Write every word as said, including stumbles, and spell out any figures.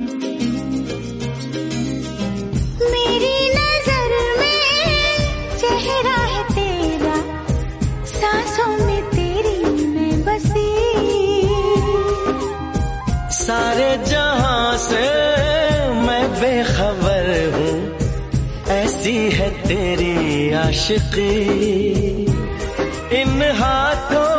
मेरी नजर में चेहरा है तेरा, सांसों में तेरी मैं बसी, सारे जहां से मैं बेखबर हूँ, ऐसी है तेरी आशिकी। इन हाथों